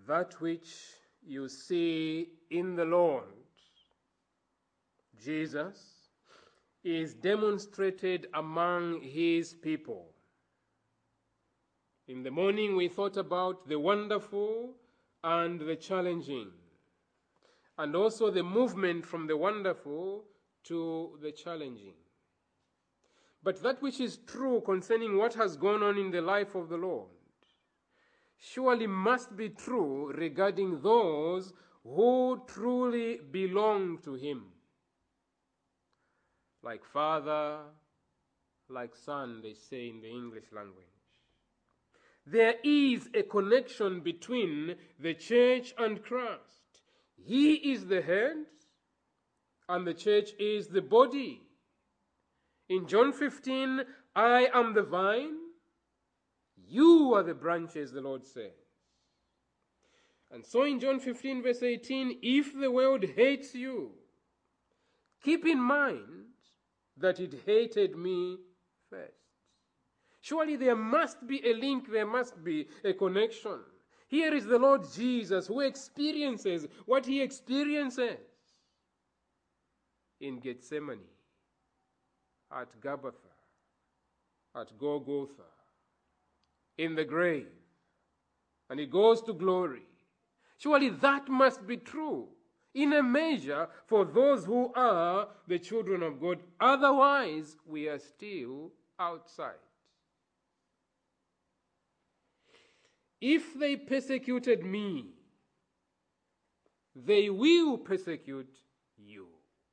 that which you see in the Lord Jesus is demonstrated among his people. In the morning we thought about the wonderful and the challenging, and also the movement from the wonderful to the challenging. But that which is true concerning what has gone on in the life of the Lord surely must be true regarding those who truly belong to him. Like father, like son, they say in the English language. There is a connection between the church and Christ. He is the head, and the church is the body. In John 15, I am the vine, you are the branches, the Lord says. And so in John 15, verse 18, if the world hates you, keep in mind that it hated me first. Surely there must be a link, there must be a connection. Here is the Lord Jesus who experiences what he experiences in Gethsemane, at Gabbatha, at Golgotha, in the grave, and he goes to glory. Surely that must be true in a measure for those who are the children of God. Otherwise, we are still outside. If they persecuted me, they will persecute you.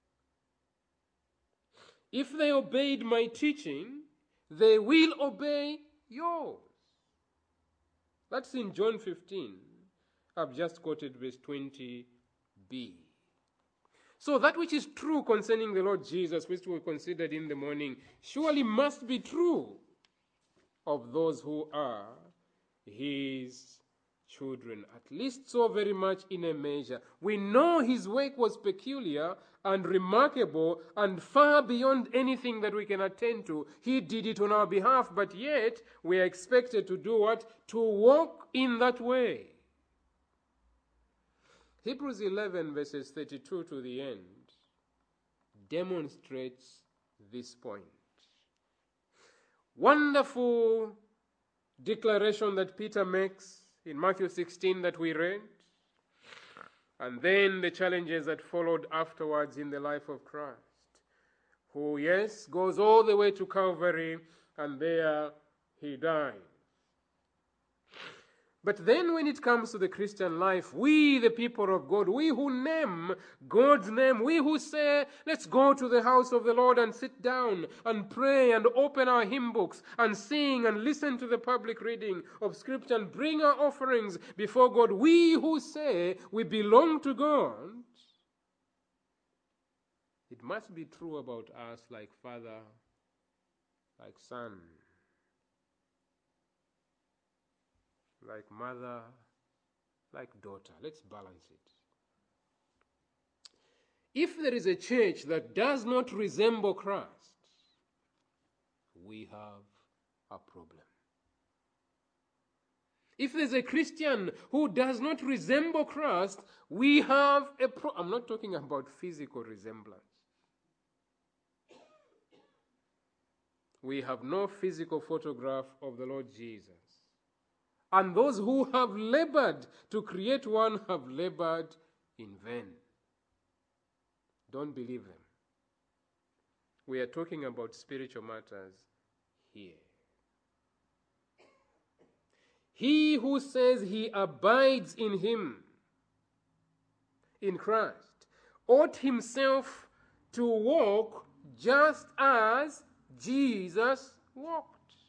If they obeyed my teaching, they will obey yours. That's in John 15. I've just quoted verse 20b. So that which is true concerning the Lord Jesus, which we considered in the morning, surely must be true of those who are his children, at least so very much in a measure. We know his work was peculiar and remarkable and far beyond anything that we can attend to. He did it on our behalf, but yet we are expected to do what? To walk in that way. Hebrews 11 verses 32 to the end demonstrates this point. Wonderful declaration that Peter makes in Matthew 16 that we read, and then the challenges that followed afterwards in the life of Christ, who, yes, goes all the way to Calvary, and there he dies. But then when it comes to the Christian life, we, the people of God, we who name God's name, we who say, let's go to the house of the Lord and sit down and pray and open our hymn books and sing and listen to the public reading of Scripture and bring our offerings before God, we who say we belong to God, it must be true about us like father, like son, like mother, like daughter. Let's balance it. If there is a church that does not resemble Christ, we have a problem. If there's a Christian who does not resemble Christ, we have a problem. I'm not talking about physical resemblance. We have no physical photograph of the Lord Jesus. And those who have labored to create one have labored in vain. Don't believe them. We are talking about spiritual matters here. He who says he abides in him, in Christ, ought himself to walk just as Jesus walked.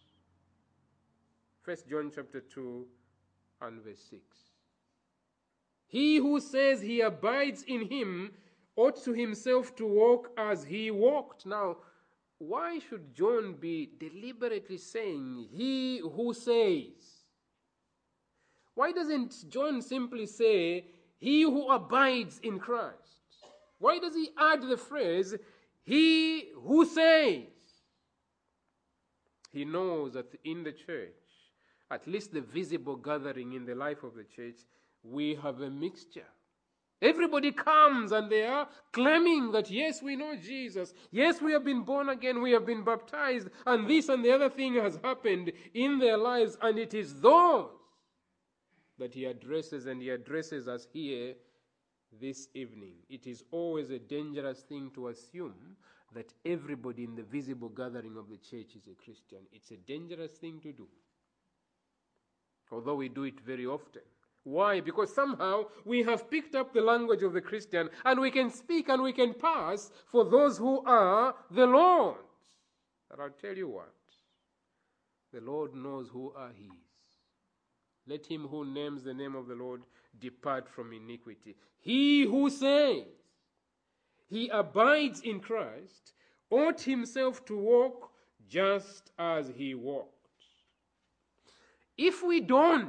1 John chapter 2 and verse 6. He who says he abides in him ought to himself to walk as he walked. Now, why should John be deliberately saying he who says? Why doesn't John simply say he who abides in Christ? Why does he add the phrase he who says? He knows that in the church, at least the visible gathering in the life of the church, we have a mixture. Everybody comes and they are claiming that, yes, we know Jesus. Yes, we have been born again. We have been baptized. And this and the other thing has happened in their lives. And it is those that he addresses, and he addresses us here this evening. It is always a dangerous thing to assume that everybody in the visible gathering of the church is a Christian. It's a dangerous thing to do, although we do it very often. Why? Because somehow we have picked up the language of the Christian, and we can speak and we can pass for those who are the Lord's. And I'll tell you what, the Lord knows who are his. Let him who names the name of the Lord depart from iniquity. He who says he abides in Christ ought himself to walk just as he walked. If we don't,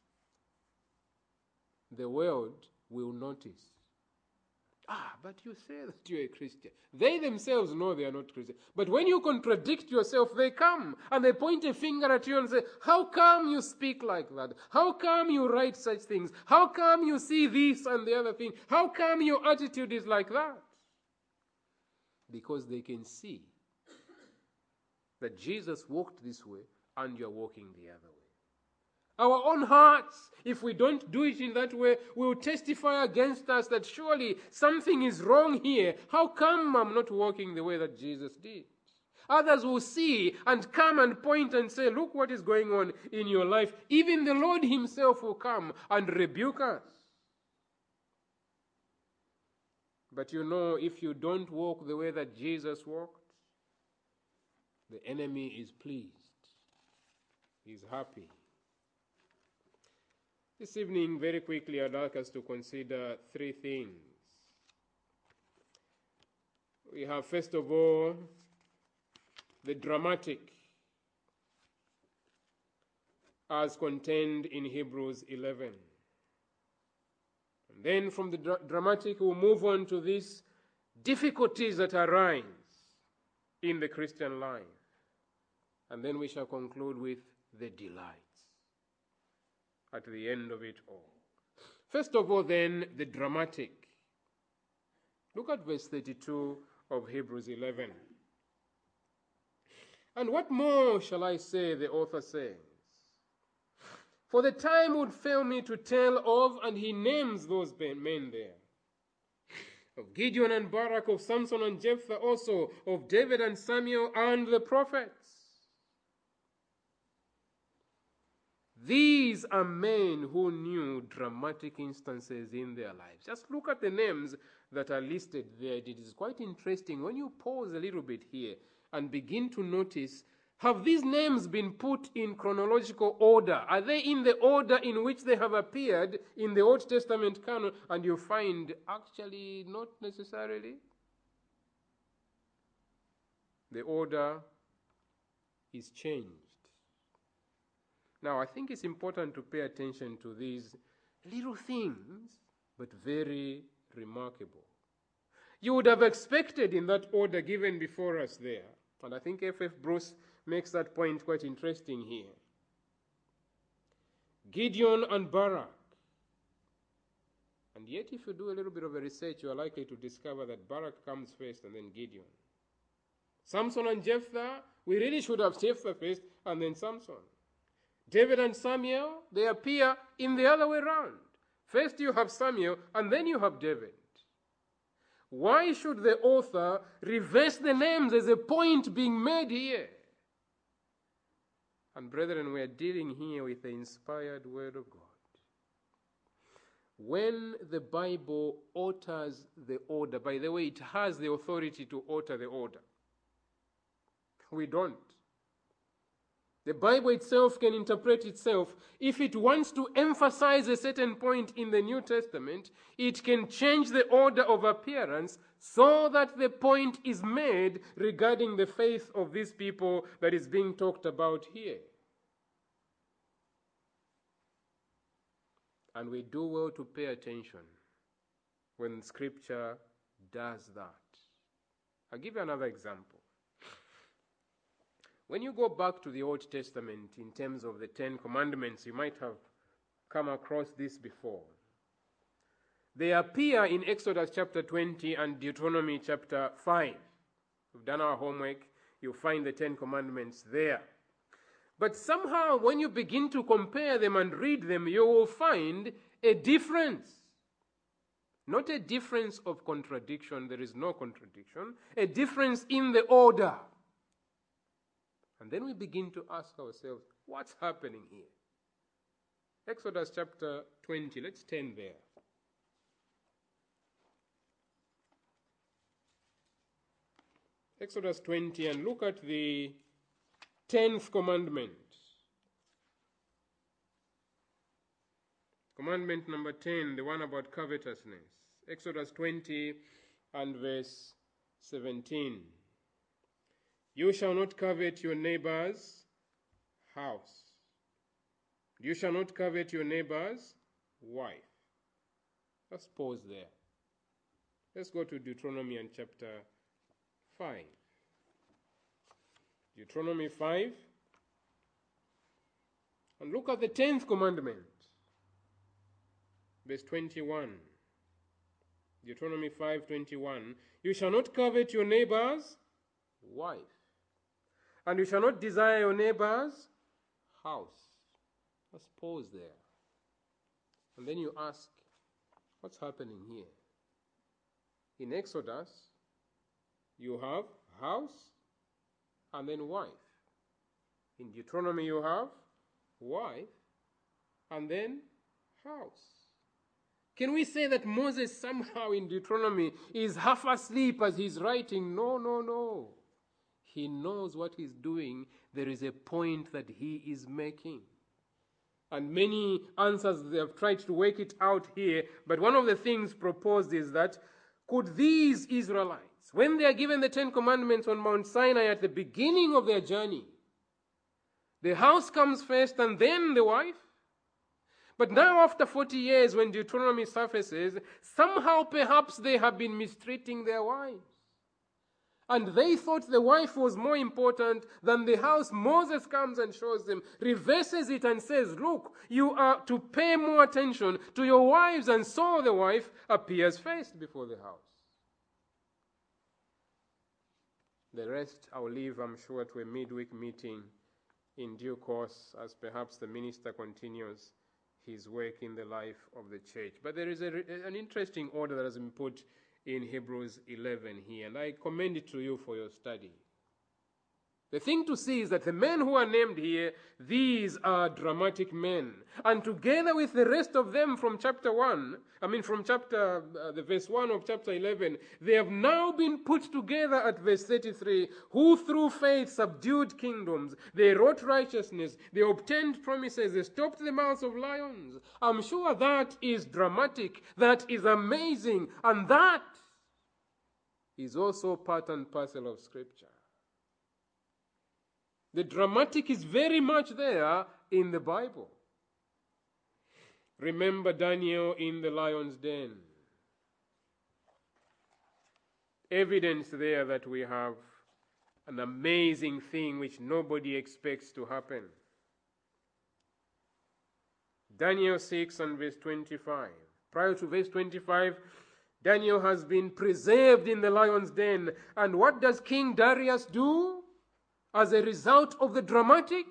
the world will notice. But you say that you're a Christian. They themselves know they are not Christian. But when you contradict yourself, they come and they point a finger at you and say, how come you speak like that? How come you write such things? How come you see this and the other thing? How come your attitude is like that? Because they can see that Jesus walked this way and you're walking the other way. Our own hearts, if we don't do it in that way, will testify against us that surely something is wrong here. How come I'm not walking the way that Jesus did? Others will see and come and point and say, look what is going on in your life. Even the Lord himself will come and rebuke us. But you know, if you don't walk the way that Jesus walked, the enemy is pleased. He's happy. This evening, very quickly, I'd like us to consider three things. We have, first of all, the dramatic as contained in Hebrews 11. And then from the dramatic, we'll move on to these difficulties that arise in the Christian life. And then we shall conclude with the delights at the end of it all. First of all, then, the dramatic. Look at verse 32 of Hebrews 11. And what more shall I say, the author says? For the time would fail me to tell of, and he names those men there, of Gideon and Barak, of Samson and Jephthah also, of David and Samuel and the prophets. These are men who knew dramatic instances in their lives. Just look at the names that are listed there. It is quite interesting when you pause a little bit here and begin to notice, have these names been put in chronological order? Are they in the order in which they have appeared in the Old Testament canon? And you find actually not necessarily. The order is changed. Now, I think it's important to pay attention to these little things, but very remarkable. You would have expected in that order given before us there, and I think F.F. Bruce makes that point quite interesting here. Gideon and Barak. And yet, if you do a little bit of a research, you are likely to discover that Barak comes first and then Gideon. Samson and Jephthah, we really should have Jephthah first and then Samson. David and Samuel, they appear in the other way around. First you have Samuel, and then you have David. Why should the author reverse the names as a point being made here? And brethren, we are dealing here with the inspired word of God. When the Bible alters the order, by the way, it has the authority to alter the order. We don't. The Bible itself can interpret itself. If it wants to emphasize a certain point in the New Testament, it can change the order of appearance so that the point is made regarding the faith of these people that is being talked about here. And we do well to pay attention when Scripture does that. I'll give you another example. When you go back to the Old Testament in terms of the Ten Commandments, you might have come across this before. They appear in Exodus chapter 20 and Deuteronomy chapter 5. We've done our homework. You'll find the 10 Commandments there. But somehow when you begin to compare them and read them, you will find a difference. Not a difference of contradiction, there is no contradiction. A difference in the order. And then we begin to ask ourselves, what's happening here? Exodus chapter 20, let's turn there. Exodus 20, and look at the 10th commandment. Commandment number 10, the one about covetousness. Exodus 20 and verse 17. You shall not covet your neighbor's house. You shall not covet your neighbor's wife. Let's pause there. Let's go to Deuteronomy and chapter 5. Deuteronomy 5. And look at the 10th commandment. Verse 21. Deuteronomy 5:21. You shall not covet your neighbor's wife. And you shall not desire your neighbor's house. Let's pause there. And then you ask, what's happening here? In Exodus, you have house and then wife. In Deuteronomy, you have wife and then house. Can we say that Moses somehow in Deuteronomy is half asleep as he's writing? No, no, no. He knows what he's doing. There is a point that he is making. And many answers, they have tried to work it out here. But one of the things proposed is that, could these Israelites, when they are given the 10 Commandments on Mount Sinai at the beginning of their journey, the house comes first and then the wife? But now after 40 years, when Deuteronomy surfaces, somehow perhaps they have been mistreating their wives. And they thought the wife was more important than the house. Moses comes and shows them, reverses it and says, look, you are to pay more attention to your wives. And so the wife appears first before the house. The rest I'll leave, I'm sure, to a midweek meeting in due course, as perhaps the minister continues his work in the life of the church. But there is an interesting order that has been put in Hebrews 11 here, and I commend it to you for your study. The thing to see is that the men who are named here, these are dramatic men. And together with the rest of them from chapter 1, the verse 1 of chapter 11, they have now been put together at verse 33, who through faith subdued kingdoms, they wrought righteousness, they obtained promises, they stopped the mouths of lions. I'm sure that is dramatic, that is amazing, and that is also part and parcel of Scripture. The dramatic is very much there in the Bible. Remember Daniel in the lion's den. Evidence there that we have an amazing thing which nobody expects to happen. Daniel 6 and verse 25. Prior to verse 25, Daniel has been preserved in the lion's den. And what does King Darius do? As a result of the dramatic,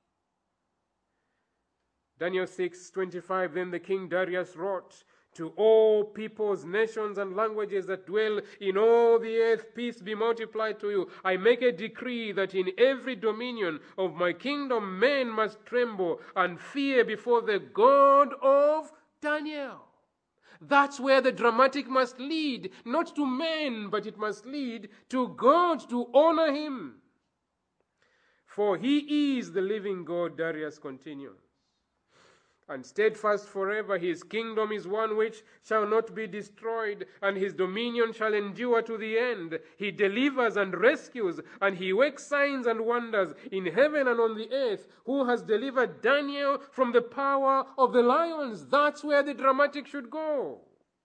Daniel 6:25, then the king Darius wrote to all peoples, nations, and languages that dwell in all the earth, peace be multiplied to you. I make a decree that in every dominion of my kingdom men must tremble and fear before the God of Daniel. That's where the dramatic must lead, not to men, but it must lead to God, to honor him. For he is the living God, Darius continues, and steadfast forever. His kingdom is one which shall not be destroyed, and his dominion shall endure to the end. He delivers and rescues, and he works signs and wonders in heaven and on the earth. Who has delivered Daniel from the power of the lions? That's where the dramatic should go.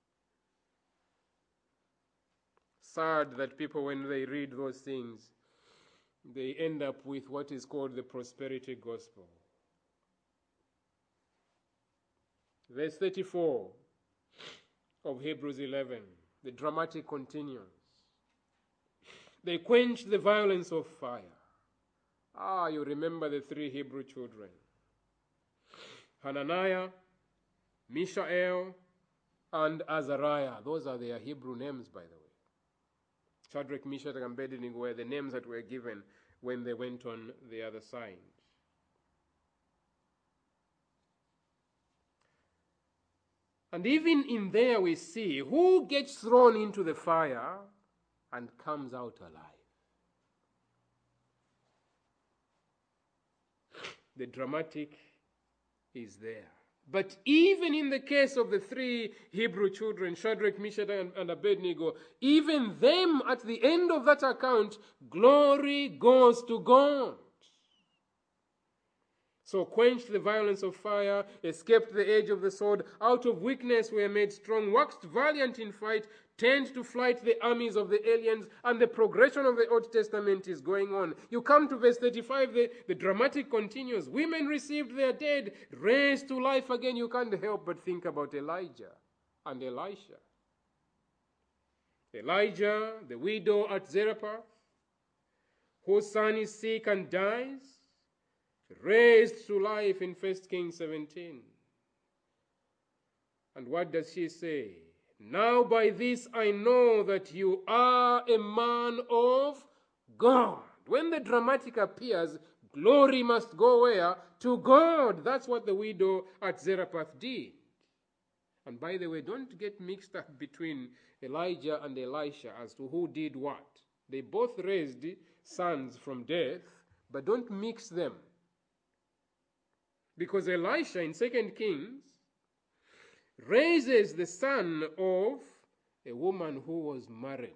Sad that people, when they read those things, they end up with what is called the prosperity gospel. Verse 34. of Hebrews 11. The dramatic continues. They quenched the violence of fire. You remember the three Hebrew children. Hananiah, Mishael, and Azariah. Those are their Hebrew names, by the way. Shadrach, Meshach, and Abednego were the names that were given when they went on the other side. And even in there we see who gets thrown into the fire and comes out alive. The dramatic is there. But even in the case of the three Hebrew children, Shadrach, Meshach, and Abednego, even them at the end of that account, glory goes to God. So quenched the violence of fire, escaped the edge of the sword, out of weakness were made strong, waxed valiant in fight, turned to flight the armies of the aliens, and the progression of the Old Testament is going on. You come to verse 35, the dramatic continues. Women received their dead, raised to life again. You can't help but think about Elijah and Elisha. Elijah, the widow at Zarephath, whose son is sick and dies, raised to life in 1 Kings 17. And what does she say? Now by this I know that you are a man of God. When the dramatic appears, glory must go where? To God. That's what the widow at Zarephath did. And by the way, don't get mixed up between Elijah and Elisha as to who did what. They both raised sons from death, but don't mix them. Because Elisha in 2 Kings raises the son of a woman who was married.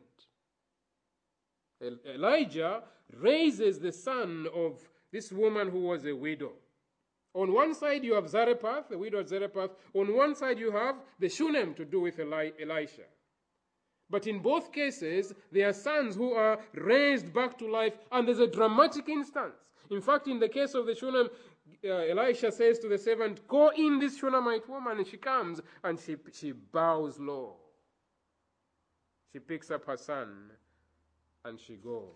Elijah raises the son of this woman who was a widow. On one side you have Zarephath, the widow of Zarephath. On one side you have the Shunem to do with Elisha. But in both cases, they are sons who are raised back to life, and there's a dramatic instance. In fact, in the case of the Shunem, Elisha says to the servant, "Call in this Shunammite woman," and she comes and she bows low. She picks up her son and she goes.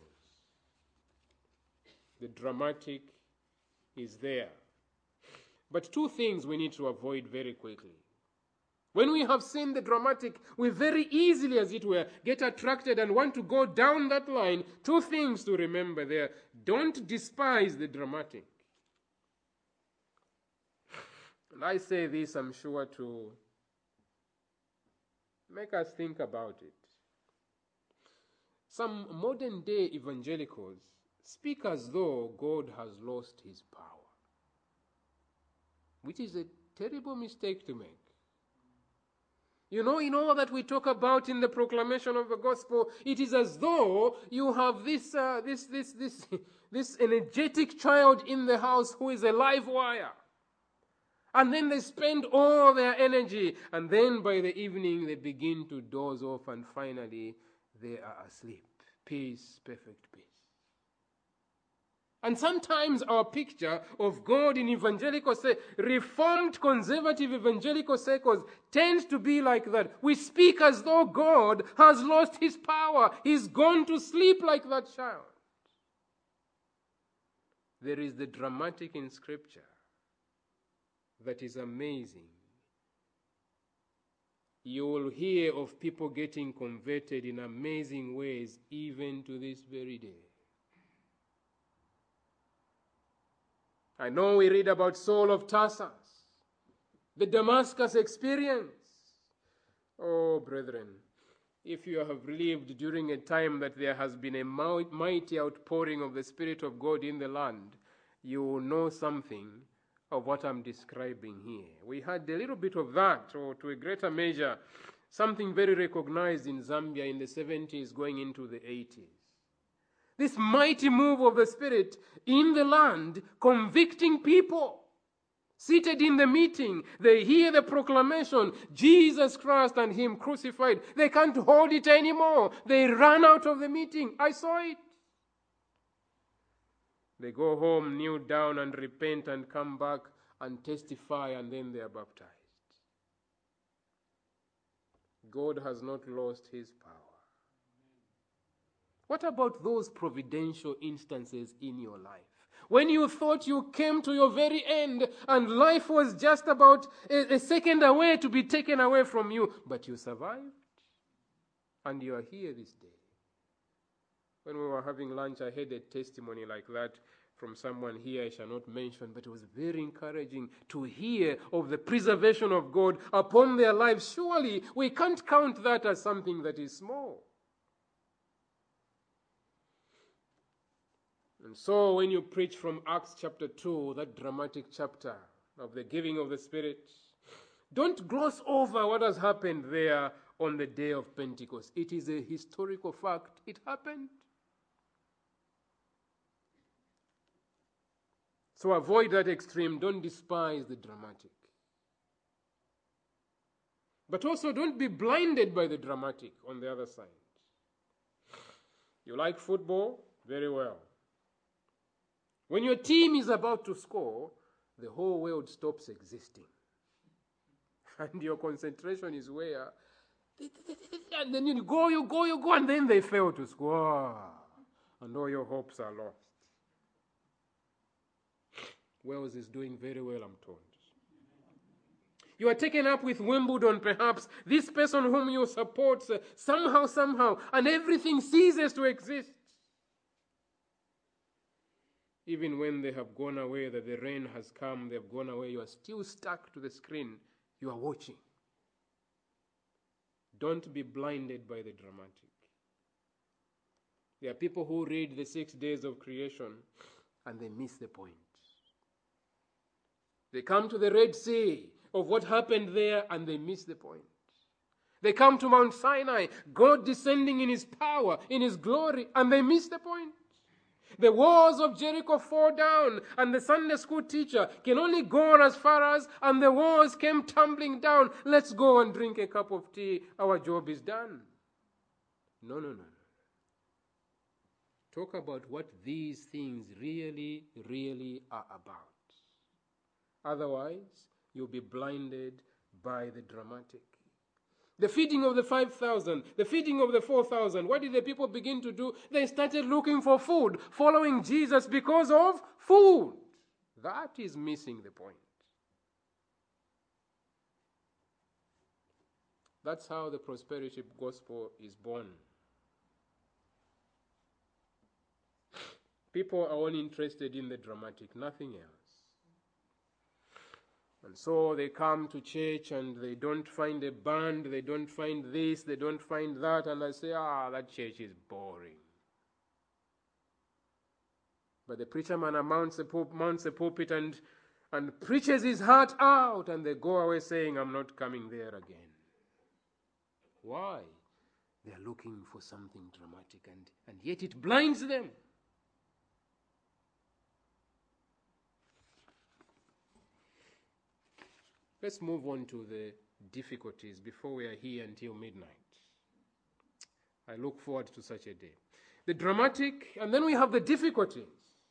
The dramatic is there. But two things we need to avoid very quickly. When we have seen the dramatic, we very easily, as it were, get attracted and want to go down that line. Two things to remember there. Don't despise the dramatic. And I say this, I'm sure, to make us think about it. Some modern day evangelicals speak as though God has lost his power, which is a terrible mistake to make. You know, in all that we talk about in the proclamation of the gospel, it is as though you have this energetic child in the house who is a live wire. And then they spend all their energy, and then by the evening they begin to doze off, and finally they are asleep. Peace, perfect peace. And sometimes our picture of God in evangelical, reformed conservative evangelical circles tends to be like that. We speak as though God has lost his power. He's gone to sleep like that child. There is the dramatic in Scripture that is amazing. You will hear of people getting converted in amazing ways even to this very day. I know we read about Saul of Tarsus, the Damascus experience. Oh, brethren, if you have lived during a time that there has been a mighty outpouring of the Spirit of God in the land, you will know something of what I'm describing here. We had a little bit of that, or to a greater measure, something very recognized in Zambia in the 70s going into the 80s. This mighty move of the Spirit in the land, convicting people. Seated in the meeting, they hear the proclamation, Jesus Christ and him crucified. They can't hold it anymore. They run out of the meeting. I saw it. They go home, kneel down and repent and come back and testify, and then they are baptized. God has not lost his power. What about those providential instances in your life? When you thought you came to your very end and life was just about a second away to be taken away from you, but you survived and you are here this day. When we were having lunch, I heard a testimony like that from someone here I shall not mention, but it was very encouraging to hear of the preservation of God upon their lives. Surely we can't count that as something that is small. And so when you preach from Acts chapter 2, that dramatic chapter of the giving of the Spirit, don't gloss over what has happened there on the day of Pentecost. It is a historical fact. It happened. So avoid that extreme. Don't despise the dramatic. But also don't be blinded by the dramatic on the other side. You like football? Very well. When your team is about to score, the whole world stops existing. And your concentration is where, and then you go, and then they fail to score. And all your hopes are lost. Wales is doing very well, I'm told. You are taken up with Wimbledon, perhaps. This person whom you support, somehow, and everything ceases to exist. Even when they have gone away, that the rain has come, they have gone away, you are still stuck to the screen. You are watching. Don't be blinded by the dramatic. There are people who read the 6 days of creation and they miss the point. They come to the Red Sea of what happened there and they miss the point. They come to Mount Sinai, God descending in his power, in his glory, and they miss the point. The walls of Jericho fall down, and the Sunday school teacher can only go as far as, and the walls came tumbling down. Let's go and drink a cup of tea. Our job is done. No. Talk about what these things really, really are about. Otherwise, you'll be blinded by the dramatic. The feeding of the 5,000, the feeding of the 4,000, what did the people begin to do? They started looking for food, following Jesus because of food. That is missing the point. That's how the prosperity gospel is born. People are only interested in the dramatic, nothing else. And so they come to church and they don't find a band, they don't find this, they don't find that, and I say, that church is boring. But the preacher man mounts the pulpit and preaches his heart out, and they go away saying, I'm not coming there again. Why? They are looking for something dramatic, and yet it blinds them. Let's move on to the difficulties before we are here until midnight. I look forward to such a day. The dramatic, and then we have the difficulties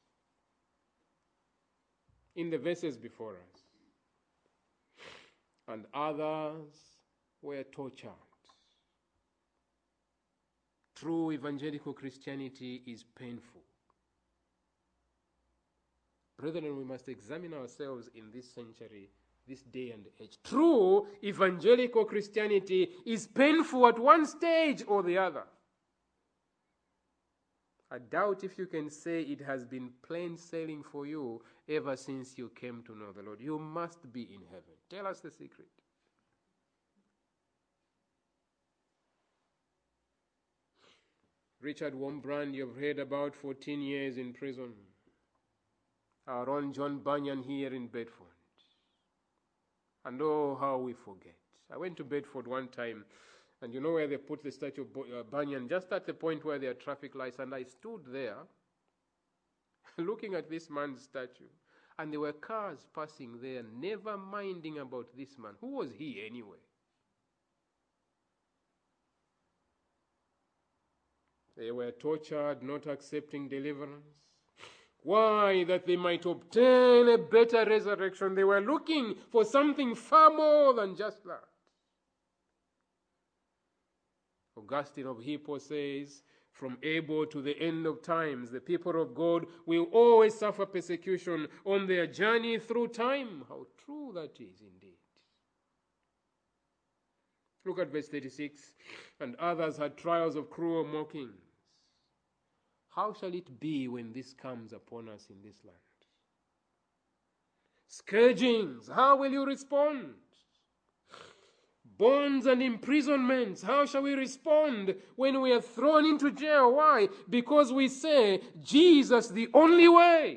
in the verses before us. And others were tortured. True evangelical Christianity is painful. Brethren, we must examine ourselves in this century, this day and age. True evangelical Christianity is painful at one stage or the other. I doubt if you can say it has been plain sailing for you ever since you came to know the Lord. You must be in heaven. Tell us the secret. Richard Wurmbrand, you've heard about 14 years in prison. Our own John Bunyan here in Bedford. And oh, how we forget. I went to Bedford one time, and you know where they put the statue of Bunyan, just at the point where there are traffic lights, and I stood there looking at this man's statue, and there were cars passing there, never minding about this man. Who was he anyway? They were tortured, not accepting deliverance. Why? That they might obtain a better resurrection. They were looking for something far more than just that. Augustine of Hippo says, from Abel to the end of times, the people of God will always suffer persecution on their journey through time. How true that is indeed. Look at verse 36. And others had trials of cruel mockings. How shall it be when this comes upon us in this land? Scourgings, how will you respond? Bonds and imprisonments, how shall we respond when we are thrown into jail? Why? Because we say, Jesus the only way.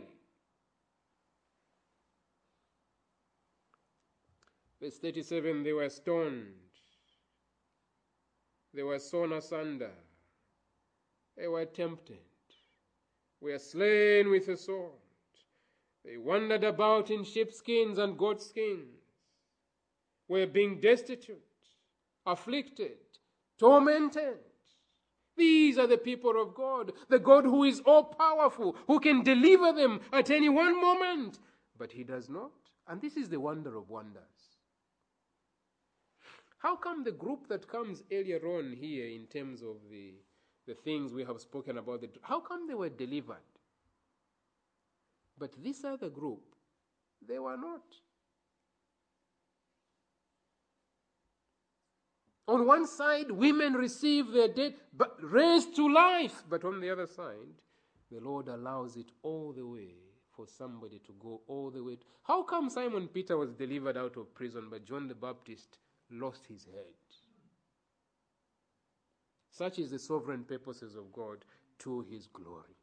Verse 37, they were stoned. They were sawn asunder. They were tempted. Were slain with a sword. They wandered about in sheepskins and goatskins. Were being destitute, afflicted, tormented. These are the people of God, the God who is all-powerful, who can deliver them at any one moment. But he does not. And this is the wonder of wonders. How come the group that comes earlier on here in terms of the things we have spoken about, how come they were delivered? But this other group, they were not. On one side, women receive their dead, but raised to life. But on the other side, the Lord allows it all the way for somebody to go all the way. How come Simon Peter was delivered out of prison, but John the Baptist lost his head? Such is the sovereign purposes of God to his glory.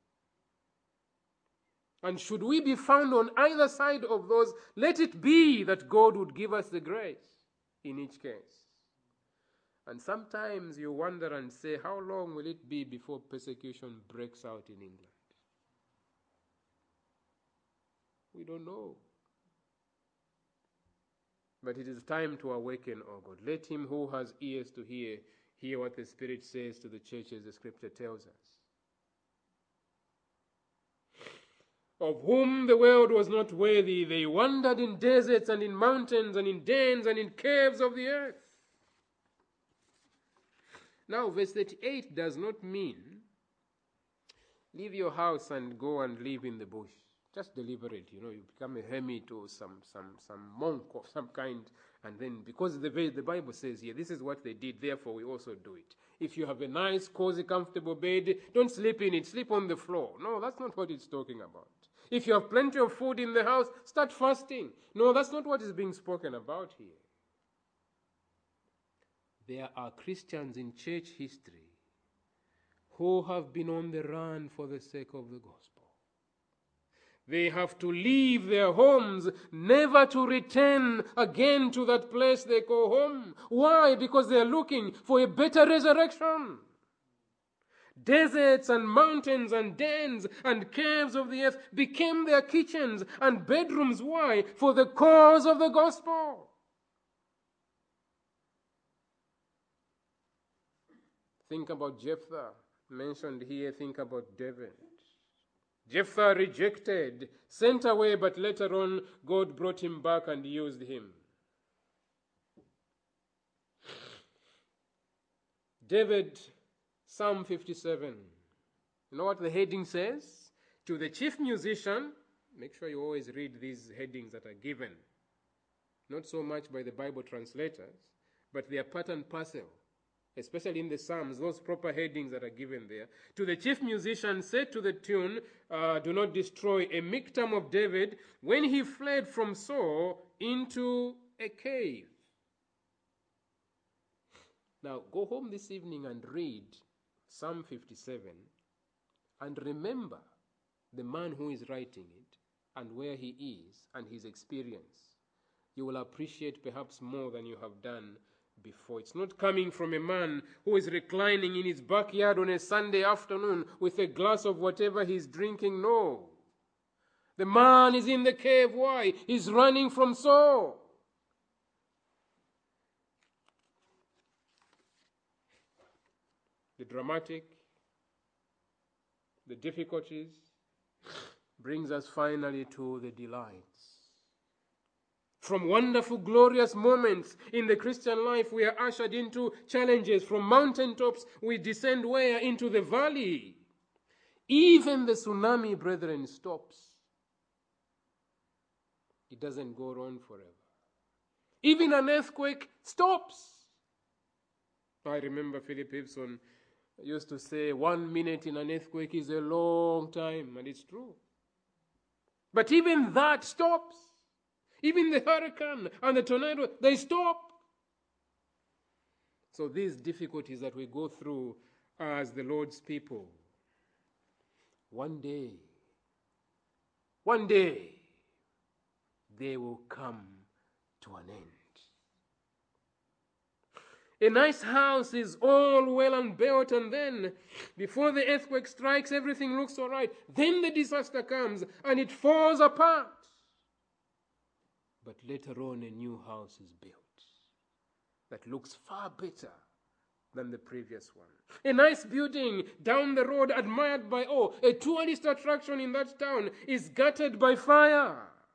And should we be found on either side of those, let it be that God would give us the grace in each case. And sometimes you wonder and say, how long will it be before persecution breaks out in England? We don't know. But it is time to awaken, O God. Let him who has ears to hear what the Spirit says to the churches, the Scripture tells us. Of whom the world was not worthy, they wandered in deserts and in mountains and in dens and in caves of the earth. Now, verse 38 does not mean leave your house and go and live in the bush. Just deliberate, you become a hermit or some monk of some kind, and then because the Bible says here, this is what they did, therefore we also do it. If you have a nice, cozy, comfortable bed, don't sleep in it, sleep on the floor. No, that's not what it's talking about. If you have plenty of food in the house, start fasting. No, that's not what is being spoken about here. There are Christians in church history who have been on the run for the sake of the gospel. They have to leave their homes, never to return again to that place they call home. Why? Because they are looking for a better resurrection. Deserts and mountains and dens and caves of the earth became their kitchens and bedrooms. Why? For the cause of the gospel. Think about Jephthah, mentioned here. Think about David. Jephthah rejected, sent away, but later on God brought him back and used him. David, Psalm 57. You know what the heading says? To the chief musician, make sure you always read these headings that are given. Not so much by the Bible translators, but they are part and parcel. Especially in the Psalms, those proper headings that are given there. To the chief musician, set to the tune, Do Not Destroy, a miktam of David, when he fled from Saul into a cave. Now, go home this evening and read Psalm 57 and remember the man who is writing it and where he is and his experience. You will appreciate perhaps more than you have done before. It's not coming from a man who is reclining in his backyard on a Sunday afternoon with a glass of whatever he's drinking. No. The man is in the cave. Why? He's running from Saul. The dramatic, the difficulties brings us finally to the delights. From wonderful, glorious moments in the Christian life, we are ushered into challenges. From mountaintops, we descend where? Into the valley. Even the tsunami, brethren, stops. It doesn't go on forever. Even an earthquake stops. I remember Philip Ibsen used to say 1 minute in an earthquake is a long time, and it's true. But even that stops. Even the hurricane and the tornado, they stop. So these difficulties that we go through as the Lord's people, one day, they will come to an end. A nice house is all well and built, and then, before the earthquake strikes, everything looks all right. Then the disaster comes, and it falls apart. But later on, a new house is built that looks far better than the previous one. A nice building down the road, admired by all, a tourist attraction in that town, is gutted by fire.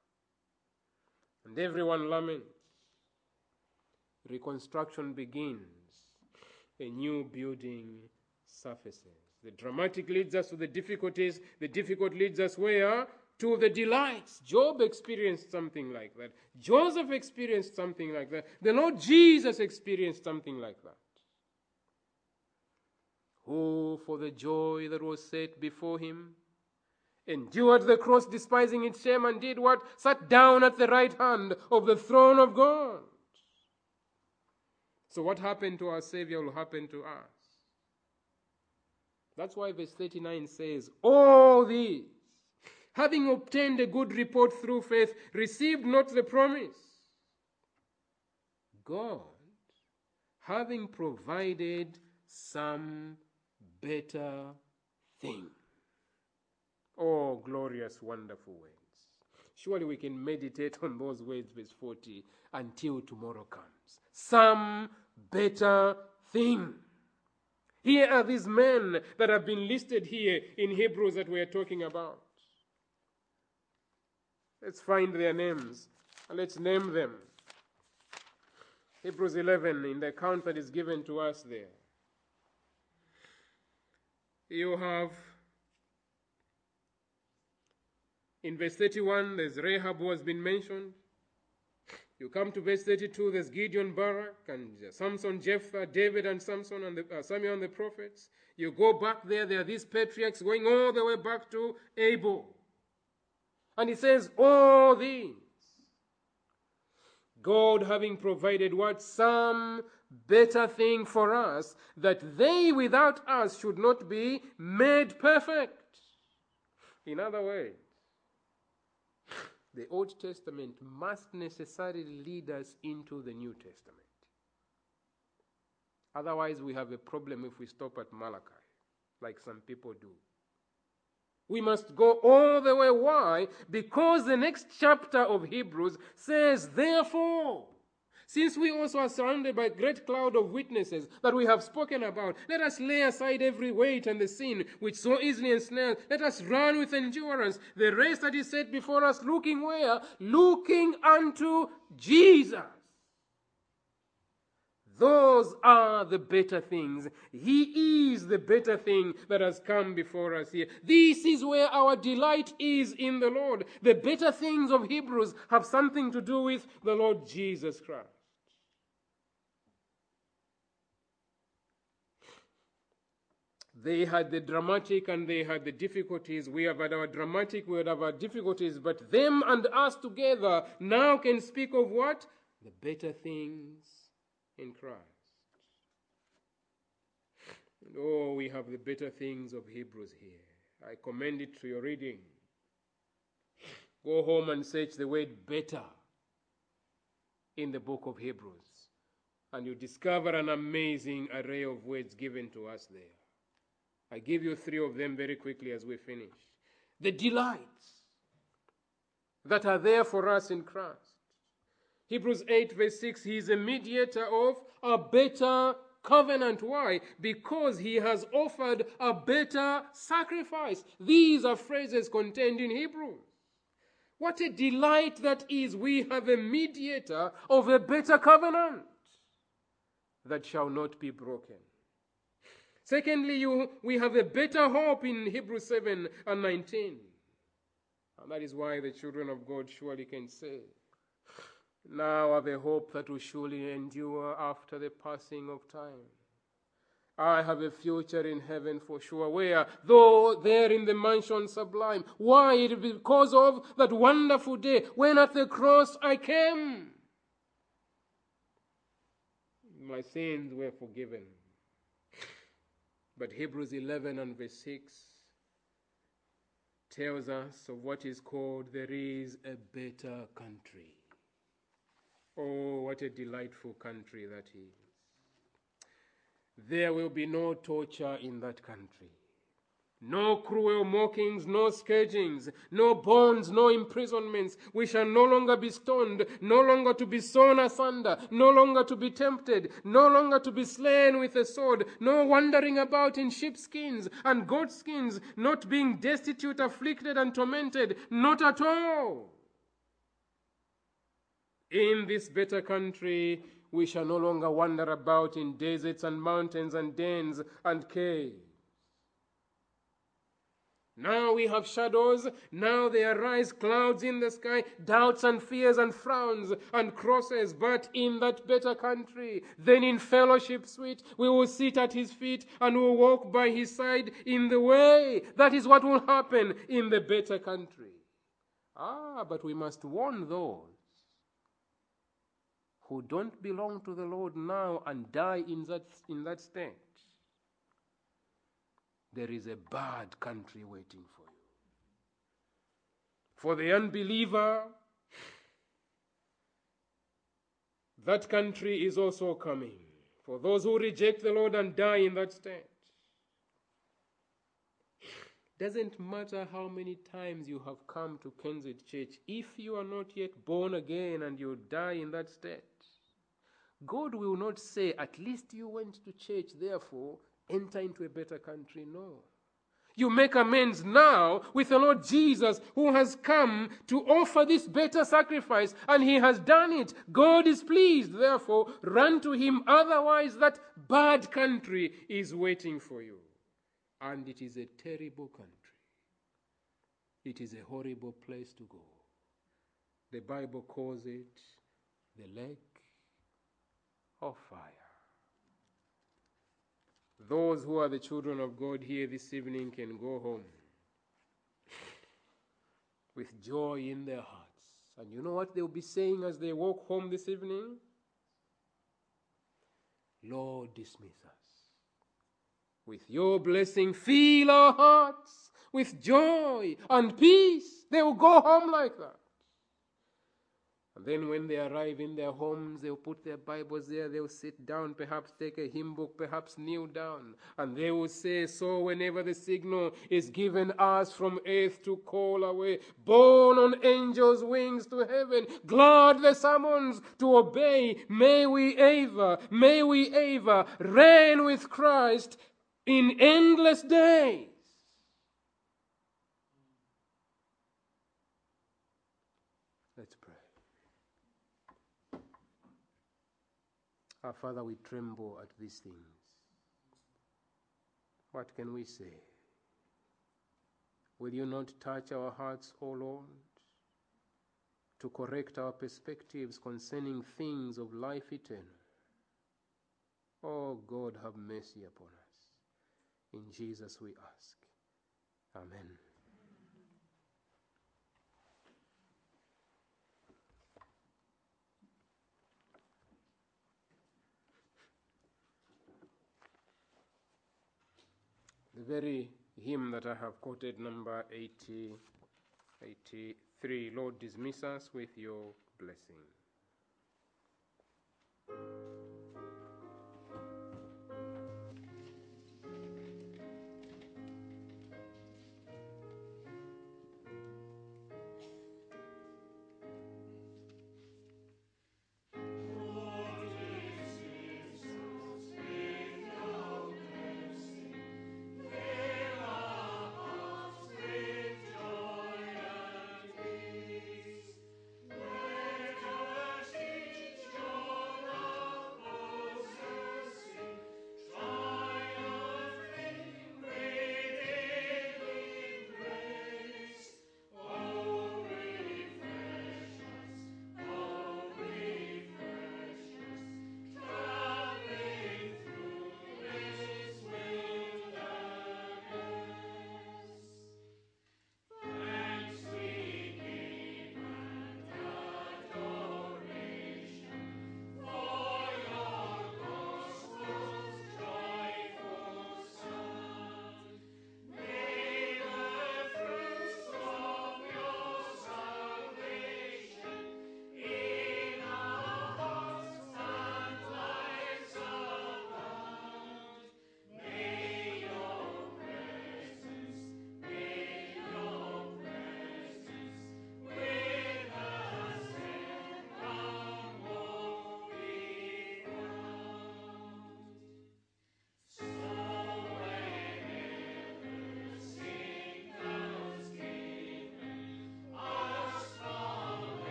And everyone laments. Reconstruction begins. A new building surfaces. The dramatic leads us to the difficulties. The difficult leads us where? To the delights. Job experienced something like that. Joseph experienced something like that. The Lord Jesus experienced something like that. Who, for the joy that was set before him, endured the cross, despising its shame, and did what? Sat down at the right hand of the throne of God. So what happened to our Savior will happen to us. That's why verse 39 says, all these, having obtained a good report through faith, received not the promise. God, having provided some better thing. Oh, glorious, wonderful words. Surely we can meditate on those words, verse 40, until tomorrow comes. Some better thing. Here are these men that have been listed here in Hebrews that we are talking about. Let's find their names and let's name them. Hebrews 11, in the account that is given to us there. You have, in verse 31, there's Rahab who has been mentioned. You come to verse 32, there's Gideon, Barak, and Samson, Jephthah, David and Samson, and Samuel and the prophets. You go back there are these patriarchs going all the way back to Abel. And it says, all these, God having provided what? Some better thing for us, that they without us should not be made perfect. In other words, the Old Testament must necessarily lead us into the New Testament. Otherwise, we have a problem if we stop at Malachi, like some people do. We must go all the way. Why? Because the next chapter of Hebrews says, therefore, since we also are surrounded by a great cloud of witnesses that we have spoken about, let us lay aside every weight and the sin which so easily ensnares. Let us run with endurance the race that is set before us, looking where? Looking unto Jesus. Those are the better things. He is the better thing that has come before us here. This is where our delight is in the Lord. The better things of Hebrews have something to do with the Lord Jesus Christ. They had the dramatic and they had the difficulties. We have had our dramatic, we have our difficulties, but them and us together now can speak of what? The better things in Christ. And oh, we have the better things of Hebrews here. I commend it to your reading. Go home and search the word better in the book of Hebrews, and you discover an amazing array of words given to us there. I give you 3 of them very quickly as we finish. The delights that are there for us in Christ. Hebrews 8 verse 6, he is a mediator of a better covenant. Why? Because he has offered a better sacrifice. These are phrases contained in Hebrews. What a delight that is! We have a mediator of a better covenant that shall not be broken. Secondly, we have a better hope in Hebrews 7 and 19. And that is why the children of God surely can say, now have a hope that will surely endure after the passing of time. I have a future in heaven for sure, where, though there in the mansion sublime, why? It is because of that wonderful day when at the cross I came. My sins were forgiven. But Hebrews 11 and verse 6 tells us of what is called, there is a better country. Oh, what a delightful country that is. There will be no torture in that country. No cruel mockings, no scourgings, no bonds, no imprisonments. We shall no longer be stoned, no longer to be sawn asunder, no longer to be tempted, no longer to be slain with a sword, no wandering about in sheepskins and goatskins, not being destitute, afflicted, and tormented, not at all. In this better country, we shall no longer wander about in deserts and mountains and dens and caves. Now we have shadows, now there arise clouds in the sky, doubts and fears and frowns and crosses, but in that better country, then in fellowship sweet, we will sit at his feet and will walk by his side in the way. That is what will happen in the better country. But we must warn those who don't belong to the Lord now and die in that state. There is a bad country waiting for you. For the unbeliever, that country is also coming. For those who reject the Lord and die in that state. Doesn't matter how many times you have come to Kensett Church, if you are not yet born again and you die in that state, God will not say, at least you went to church, therefore enter into a better country. No. You make amends now with the Lord Jesus, who has come to offer this better sacrifice, and he has done it. God is pleased, therefore run to him, otherwise that bad country is waiting for you. And it is a terrible country. It is a horrible place to go. The Bible calls it the lake of fire. Those who are the children of God here this evening can go home with joy in their hearts. And you know what they'll be saying as they walk home this evening? Lord, dismiss us. With your blessing, fill our hearts with joy and peace. They will go home like that. And then when they arrive in their homes, they'll put their Bibles there, they'll sit down, perhaps take a hymn book, perhaps kneel down. And they will say, so whenever the signal is given us from earth to call away, borne on angels' wings to heaven, glad the summons to obey, may we ever reign with Christ in endless days. Let's pray. Our Father, we tremble at these things. What can we say? Will you not touch our hearts, O Lord, to correct our perspectives concerning things of life eternal? Oh God, have mercy upon us. In Jesus we ask. Amen. The very hymn that I have quoted, number 83, Lord, dismiss us with your blessing.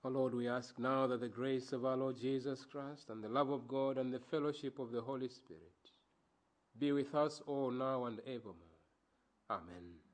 O Lord, we ask now that the grace of our Lord Jesus Christ and the love of God and the fellowship of the Holy Spirit be with us all now and evermore. Amen.